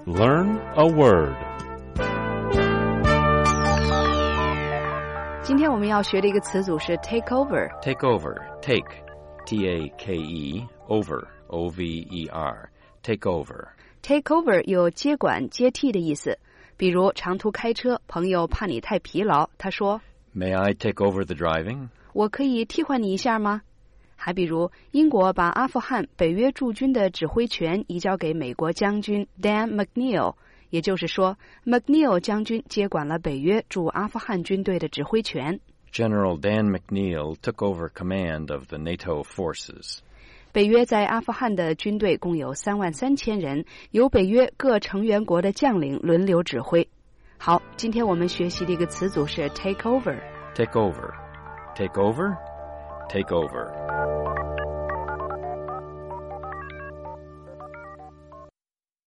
Learn a word. 今天我们要学的一个词组是 take over. Take over. Take. T-A-K-E. Over. O-V-E-R. Take over. Take over 有接管、接替的意思。比如长途开车，朋友怕你太疲劳，他说 May I take over the driving? 我可以替换你一下吗？还比如英国把阿富汗北约驻军的指挥权移交给美国将军 Dan McNeil， 也就是说 McNeil 将军接管了北约驻阿富汗军队的指挥权。 General Dan McNeil took over command of the NATO forces. 北约在阿富汗的军队共有33000人，由北约各成员国的将领轮流指挥。好，今天我们学习的一个词组是 take over. Take over. Take over. Take over.